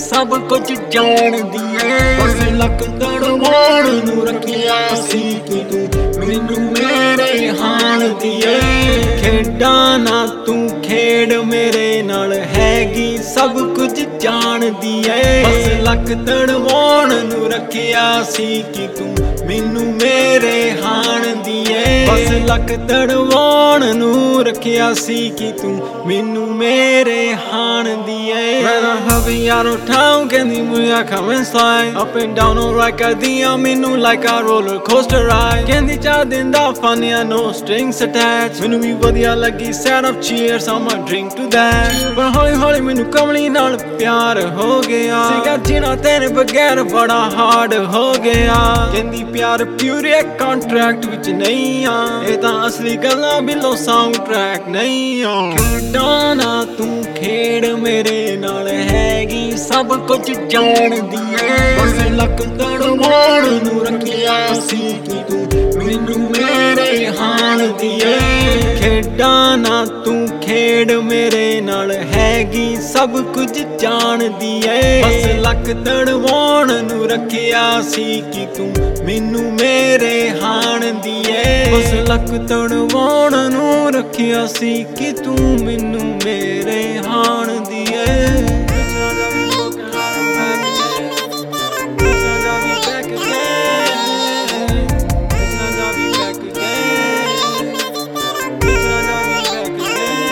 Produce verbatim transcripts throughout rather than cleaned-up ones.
सब कुछ जानदी है। बस लक तड़वाण नू रखिया सी कि तू मैनू मेरे हाण दी है। खेडा ना तू खेड मेरे नाल हैगी सब कुछ जानदी है। बस लक तड़वाण नू रखिया सी कि तू मैनू मेरे हाण दी है। बस लक तड़वाण नू रखिया सी कि तू मैनू मेरे हाण दी है। When I have a out of town, कहंदी मुझे come and slide up and down on right करदियां मैनू like a roller coaster ride। कहंदी चार दिन दा fun या no strings attached। मैनू भी वधिया लगी set up cheers I'ma drink to that। पर हौली हौली मैनू कमली नाल प्यार हो गया। सीगा जीना तेरे बगैर बड़ा hard हो गया। कहंदी प्यार प्यूरे contract विच नहीं आ, ये तां असली गल्लां बिलो साउंड ट्रैक नहीं आ। खेडा ना तू खेड मेरे नाल हैगी सब कुछ जानदी है। बस लक तड़वाण नू रखिया सी कि तू मैनू मेरे हाण दी है। खेडा ना तू खेड मेरे नाल हैगी सब कुछ जानदी है। बस लक तड़वाण नू रखिया सी कि तू मैनू मेरे हाण दी है। बस लक तड़वाण नू रखिया सी कि तू मैनू मेरे हाण दी है।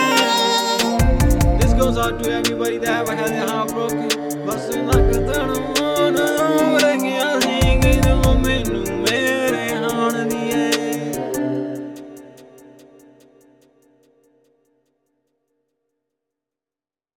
This goes out to everybody that ever had their heart broken. Bustin' like a tunnel.